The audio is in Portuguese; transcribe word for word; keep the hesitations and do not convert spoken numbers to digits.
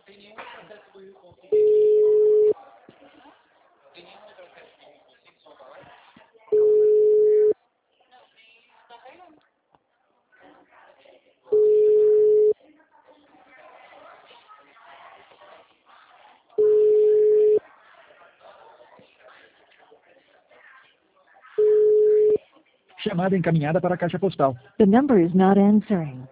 Chamada encaminhada para a caixa postal. The number is not answering.